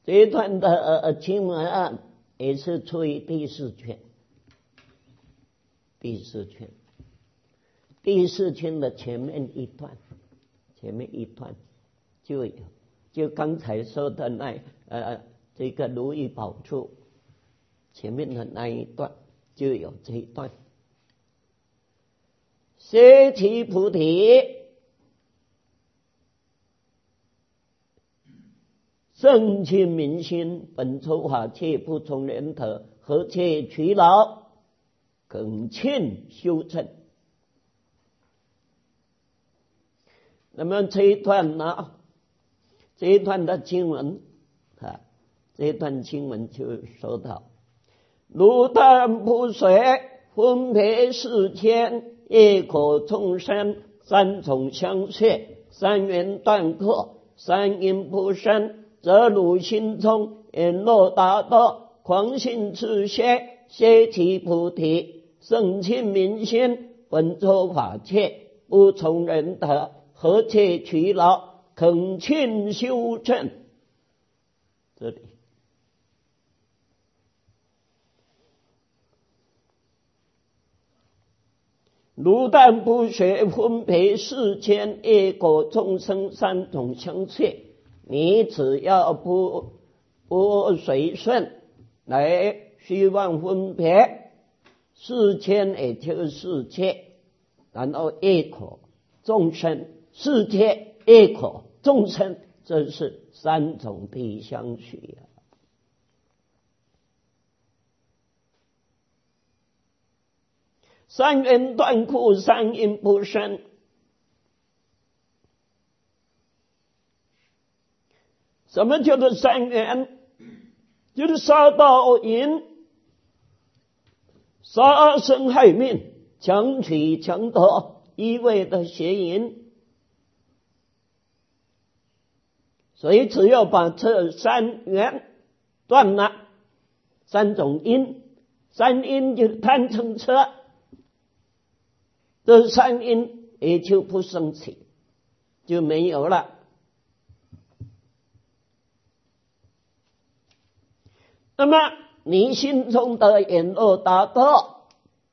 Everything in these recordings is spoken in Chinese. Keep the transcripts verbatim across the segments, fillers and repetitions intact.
这一段的呃经文啊，也是出于第四卷，第四卷，第四卷的前面一段，前面一段就有，就刚才说的那呃这个如意宝珠前面的那一段就有这一段。舍弃菩提，圣亲民心，本抽法切，不从人德，何切取劳，恳请修正。那么这一段呢，这一段的经文啊，这一段经文就说到：如淡不水，分别世间，业口众生，三种相续，三缘断刻，三因不生，则汝心中言若达到，狂心持歇，歇其菩提，圣亲民心，本周法切，不从人德，何切取劳，恳请修正。这里如但不学分别世间业果众生三种相续，你只要不不随顺来虚妄分别世间，也就是世界，然后业果众生，世界业果众生，这是三种的相续啊。三缘断库，三因不生。什么叫做三缘？就是杀盗淫，杀生害命，强取强夺，一味的邪淫。所以只要把这三缘断了，三种因，三因就是贪嗔痴，这三因也就不生起，就没有了。那么你心中的言若达到，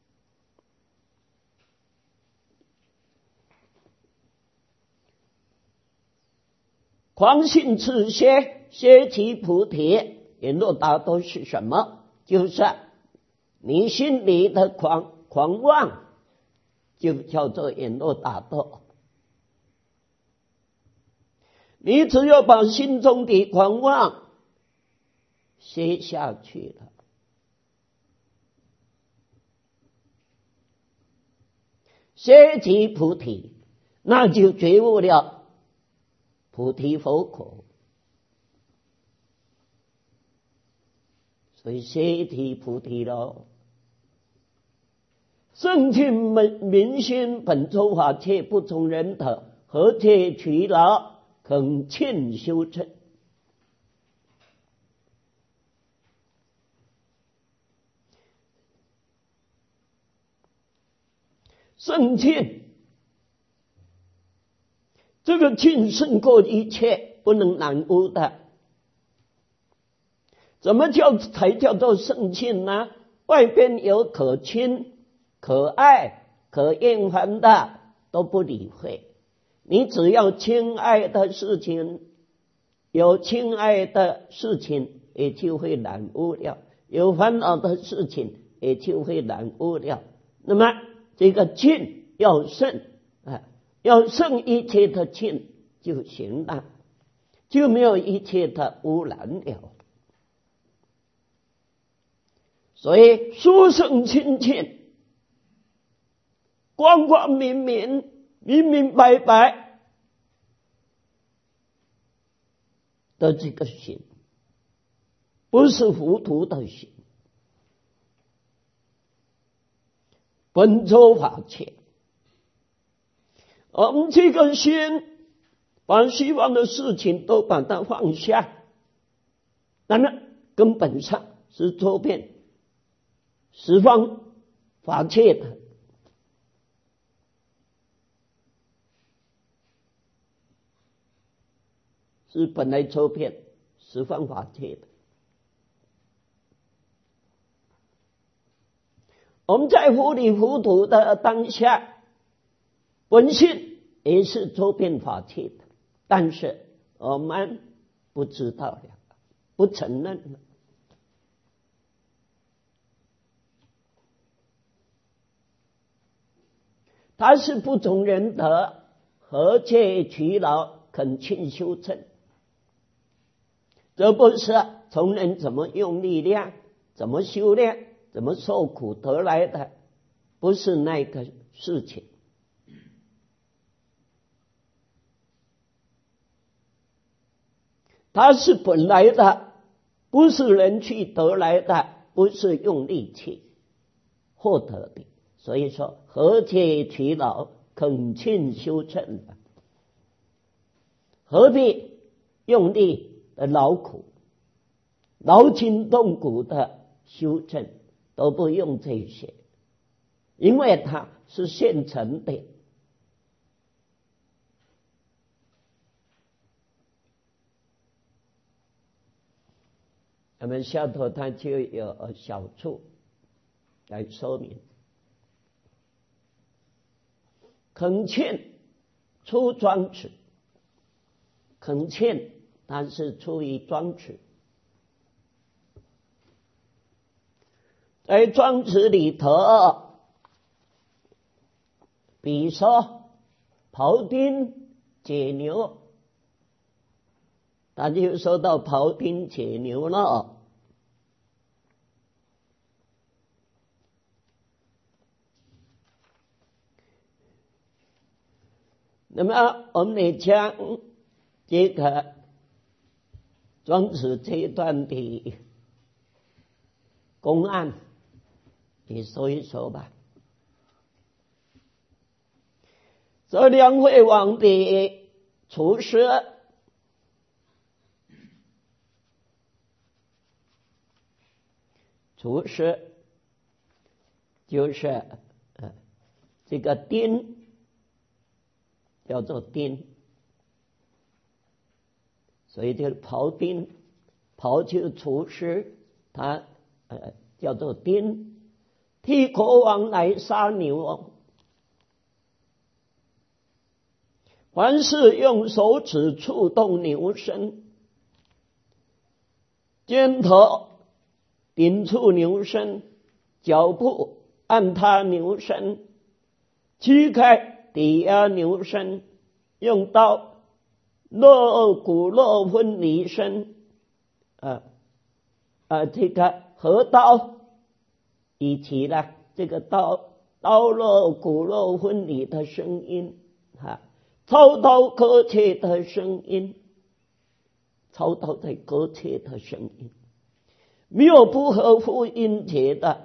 狂心持歇，歇其菩提，言若达到是什么？就是你心里的狂狂妄，就叫做言若达到。你只要把心中的狂妄歇下去了，歇即菩提，那就觉悟了菩提佛果。所以歇即菩提了。圣亲民心，本周法切，不从人德，何切取劳，恳请修正。圣亲，这个亲胜过一切，不能染污的。怎么叫才叫做圣亲呢？外边有可亲、可爱、可厌烦的都不理会，你只要亲爱的事情，有亲爱的事情也就会染污了，有烦恼的事情也就会染污了。那么这个亲要胜啊，要胜一切的亲就行了，就没有一切的污染了。所以殊胜亲近，光光明明，明明白白的这个心，不是糊涂的心，本周法切。我们这个心把希望的事情都把它放下，那么根本上是周遍十方法界的。是本来周遍十方法界的。我们在糊里糊涂的当下，本性也是周遍法界的，但是我们不知道了，不承认了。他是不从人德，何借其劳，恳请修正。这不是从人怎么用力量，怎么修炼，怎么受苦得来的，不是那个事情。它是本来的，不是人去得来的，不是用力气获得的。所以说，何借其劳，恳请修正的，何必用力的劳苦，劳筋动骨的修正，都不用这些，因为它是现成的。那么下头它就有小处来说明。恳请出庄子，恳请它是出于庄子，在庄子里头，比如说庖丁解牛，他就说到庖丁解牛了。那么我们来讲这个庄子这一段的公案，你说一说吧。这梁惠王的厨师，厨师就是呃这个丁。叫做丁，所以这个庖丁，庖就是厨师，他呃叫做丁，替国王来杀牛，凡是用手指触动牛身，肩头顶触牛身，脚部按踏牛身，膝盖抵压牛身，用刀肉骨肉分离身，啊啊，这个合刀以及呢这个刀刀肉骨肉分离的声音，啊，操刀割切的声音，操刀在割切的声音，没有不合乎音节的。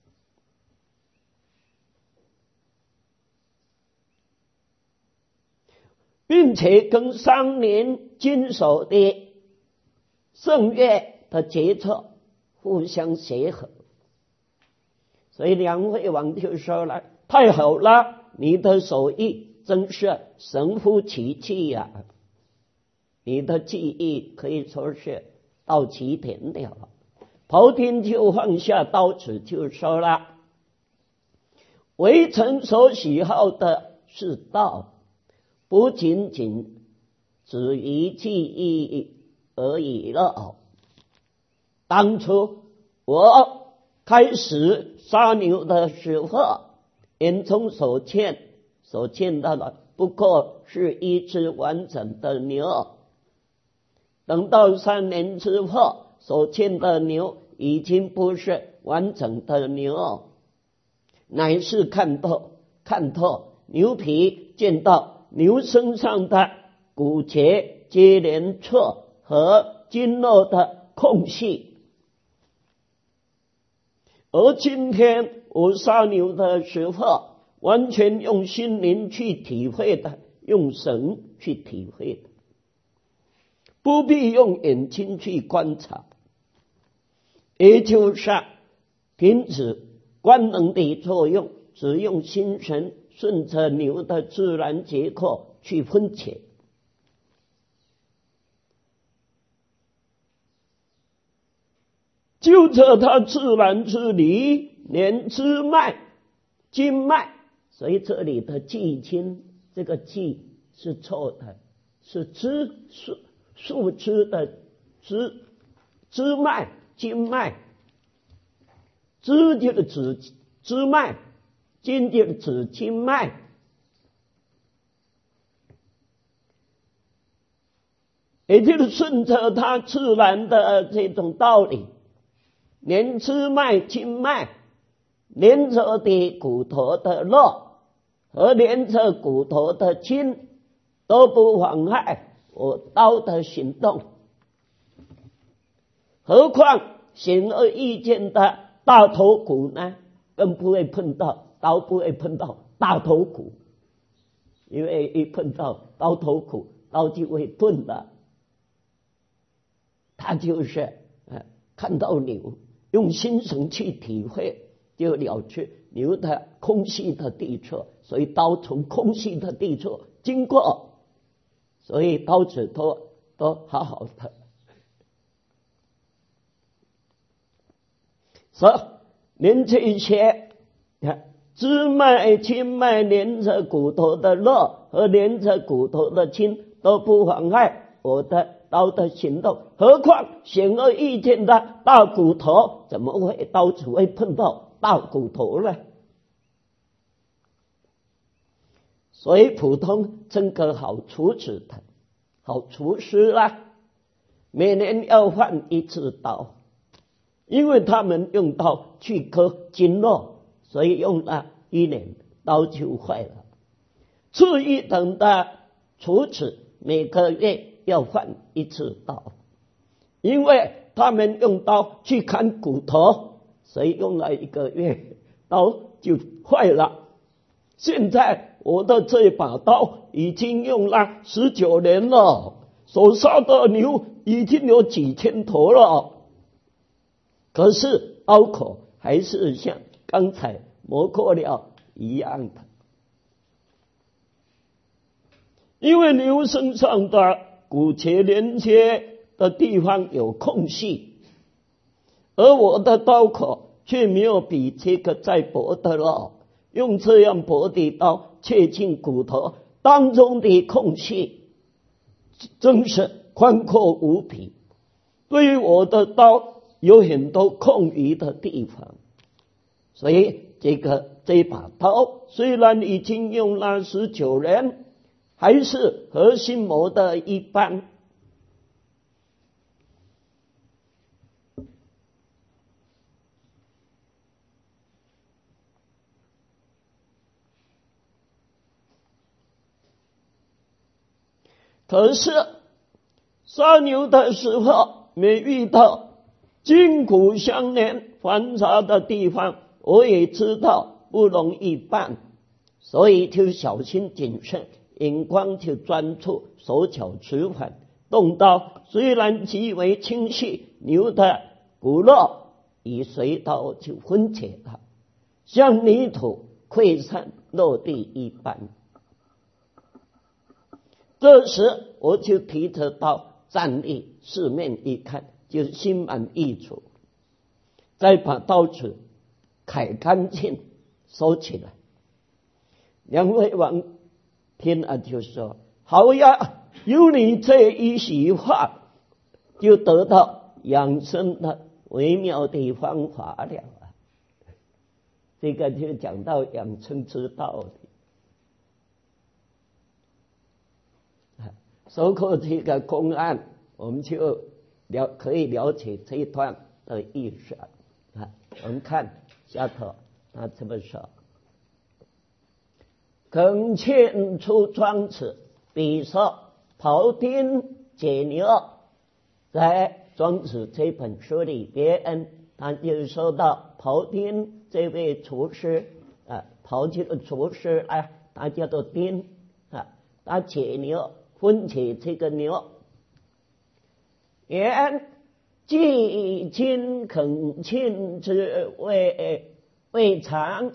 并且跟当年经手的圣乐的节奏互相协和，所以梁惠王就说了：“太好了，你的手艺真是神乎其技呀、啊！你的技艺可以说是到极点了。”庖丁就放下刀子，就说了：“微臣所喜好的是道。”不仅仅止于技艺而已了。当初我开始杀牛的时候，眼中所见所见到的不过是一只完整的牛，等到三年之后，所见的牛已经不是完整的牛，乃是看透看透牛皮，见到牛身上的骨节接连错和经络的空隙。而今天我杀牛的时候，完全用心灵去体会的，用神去体会的，不必用眼睛去观察，也就是停止官能的作用，只用心神顺着牛的自然结构去分解。 就测他自然之理，连支脉、经脉。所以这里的季经，这个季是错的，是支树树枝的支支脉、经脉。支就是指支脉，经就是指经脉。也就是顺着它自然的这种道理，连支脉、经脉连着的骨头的肉和连着骨头的筋都不妨碍我刀的行动，何况显而易见的大头骨呢？更不会碰到，刀不会碰到大头骨，因为一碰到刀头骨，刀就会钝了。他就是呃看到牛，用心神去体会，就了知牛的空隙的地处，所以刀从空隙的地处经过，所以刀子都都好好的。所以连这些支脉、经脉连着骨头的肉和连着骨头的筋都不妨碍我的刀的行动，何况显而易见的大骨头，怎么会刀子会碰到大骨头呢？所以普通真个好处置的，好厨师啦，每年要换一次刀，因为他们用刀去割筋肉，所以用了一年刀就坏了。次一等的厨子每个月要换一次刀，因为他们用刀去砍骨头，所以用了一个月刀就坏了。现在我的这把刀已经用了十九年了，所杀的牛已经有几千头了，可是刀口还是像刚才磨过了一样的。因为牛身上的骨节连接的地方有空隙，而我的刀口却没有比这个再薄的了，用这样薄的刀切进骨头当中的空隙，真是宽阔无比。对于我的刀有很多空余的地方，所以这个这把刀虽然已经用了十九年，还是核心磨的一般。可是杀牛的时候，没遇到筋骨相连繁杂的地方，我也知道不容易办，所以就小心谨慎，眼光就专注，手脚迟缓。动刀虽然极为清晰，牛的骨肉已随刀就分解了，像泥土溃散落地一般。这时我就提着刀站立，四面一看，就心满意足，再把刀子砍干净收起来。梁惠王听了就说：好呀，有你这一席话，就得到养生的微妙的方法了啊。这个就讲到养生之道的。收获这个公案，我们就了可以了解这一段的意思啊。我们看下头他怎么说：恳劝出庄子，比说庖丁解牛。在庄子这本书里边，他就说到庖丁这位厨师啊，庖就是厨师啊，他叫做丁啊，他解牛，分解这个牛。言季经恳请之谓未尝。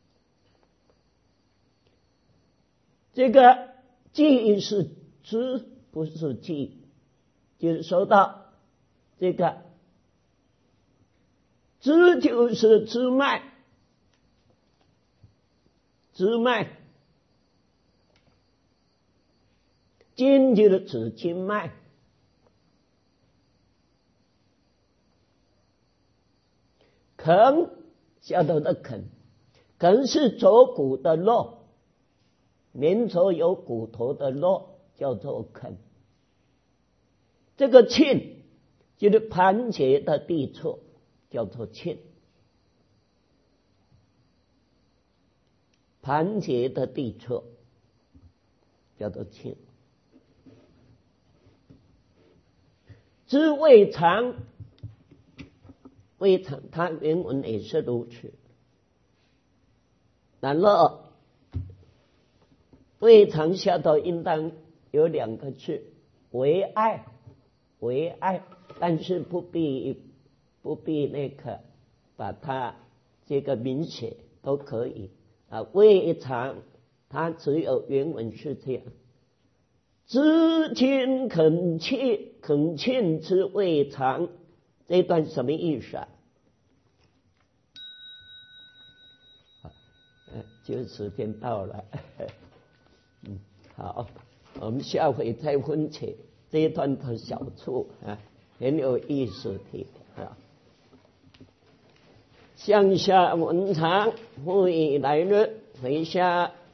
这个季是之，不是季，就是说到这个支就是支脉，支脉；经就是指经脉。肯，下头的肯，肯是左骨的肉，连着有骨头的肉叫做肯。这个磬就是盘结的地处，叫做磬。盘结的地处叫做磬。知胃肠，胃肠它原文也是如此。然后胃肠下头应当有两个字，为爱，为爱，但是不必不必那个把它这个明写都可以啊。胃肠它只有原文是这样，知经恳切，恳切之胃肠，这一段什么意思啊？就时间到了，嗯，好，我们下回再分解这一段的小处啊，很有意思的啊。向下文长，复以来日，回下。